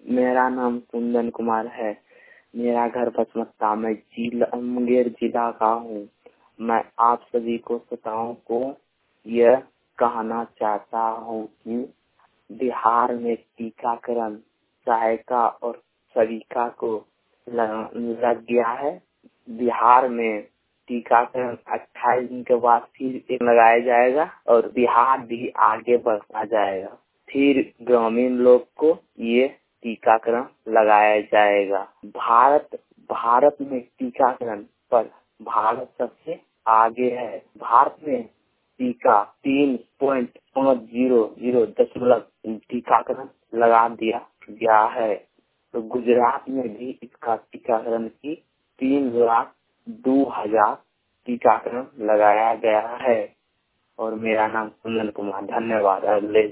मेरा नाम कुंदन कुमार है। मेरा घर बसमत्ता में मुंगेर जिला का हूँ। मैं आप सभी को श्रोताओं को यह कहना चाहता हूँ कि बिहार में टीकाकरण सहायता और सविका को लग गया है। बिहार में टीकाकरण 28 दिन के बाद फिर एक लगाया जाएगा और बिहार भी आगे बढ़ता जाएगा। फिर ग्रामीण लोग को ये टीकाकरण लगाया जाएगा। भारत में टीकाकरण पर भारत सबसे आगे है। भारत में टीका 3.500 टीकाकरण लगा दिया गया है। तो गुजरात में भी इसका टीकाकरण की 3,02,000 टीकाकरण लगाया गया है। और मेरा नाम कुंदन कुमार। धन्यवाद।